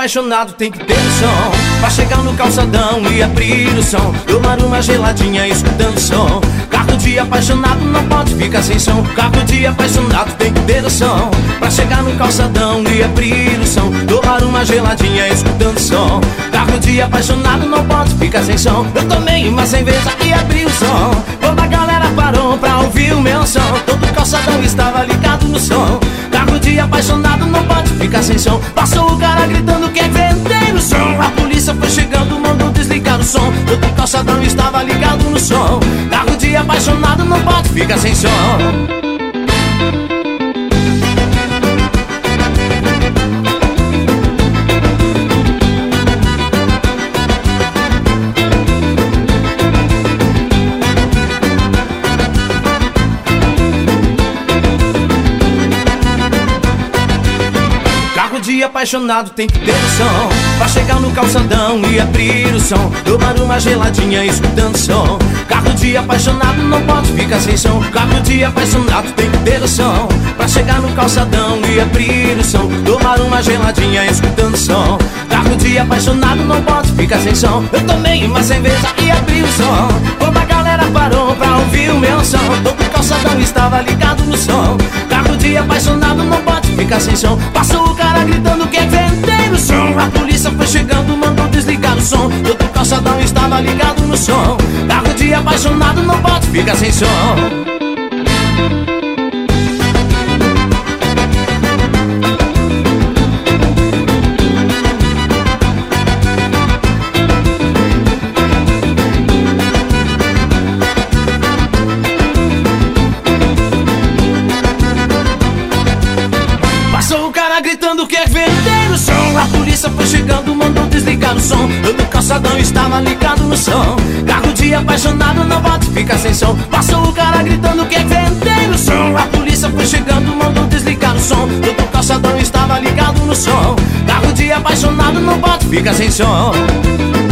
apaixonado tem que ter som pra chegar no calçadão e abrir o som, tomar uma geladinha escutando som. Carro de apaixonado não pode ficar sem som. Carro de apaixonado tem que ter o som pra chegar no calçadão e abrir o som, tomar uma geladinha escutando som. Carro de apaixonado não pode ficar sem som. Eu tomei uma cerveja e abri o som, toda a galera parou pra ouvir o meu som, todo o calçadão estava ligado no som. Carro de apaixonado não pode ficar sem som. Passou o cara gritando quer vender o som, a polícia foi chegando, mandou desligar o som, todo o calçadão estava ligado no som. Carro de apaixonado não pode ficar sem som. Carro de apaixonado tem que ter o som pra chegar no calçadão e abrir o som, tomar uma geladinha escutando som. Carro de apaixonado não pode ficar sem som. Carro de apaixonado tem que ter o som pra chegar no calçadão e abrir o som, tomar uma geladinha escutando som. Carro de apaixonado não pode ficar sem som. Eu tomei uma cerveja e abri o som, toda a galera parou pra ouvir o meu som, todo o calçadão estava ligado no som. Carro de apaixonado não pode ficar sem som. Passou o cara gritando quer vender o som, a polícia foi chegando, mandou desligar o som, todo o calçadão estava ligado no som. Carro de apaixonado não pode ficar sem som. Gritando quer vender o som, a polícia foi chegando, mandou desligar o som, todo o calçadão estava ligado no som. Carro de apaixonado não pode ficar sem som. Passou o cara gritando quer vender o som, a polícia foi chegando, mandou desligar o som, todo o calçadão estava ligado no som. Carro de apaixonado não pode ficar sem som.